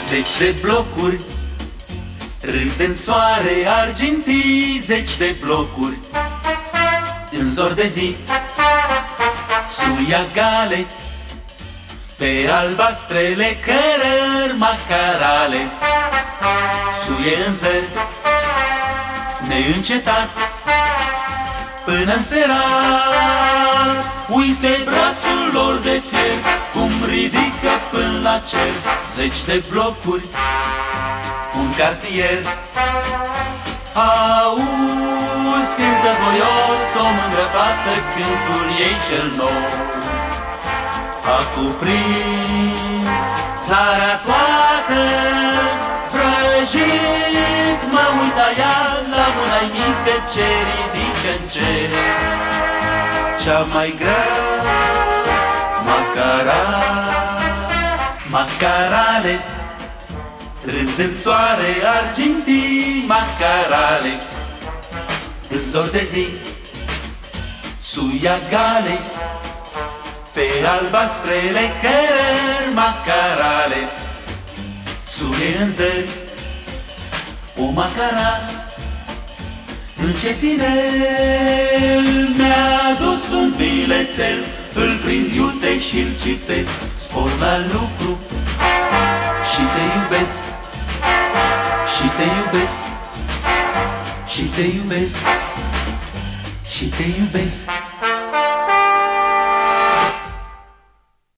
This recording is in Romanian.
Zeci de blocuri râd în soare argintii, zeci de blocuri în zor de zi. Suia gale pe albastrele cărări macarale, suie în zări neîncetat până-n serat. Uite brațul lor de fier cum ridică până la cer zeci de blocuri, un cartier. Auzi, cântă voios o mândră fată, cântul ei cel nou a cuprins țara toată. Vrăjit mă uita ea la mâna minte ce ridică-n cer cea mai grea macara. Macarale rând în soare argintii, macarale în zor de zi. Suia gale pe albastrele cărări macarale, suie în zări o macara. Încetinel mi-a dus un bilețel, îl prind iute și-l citesc, spor la lucru și te iubesc, și te iubesc, și te iubesc, și te iubesc.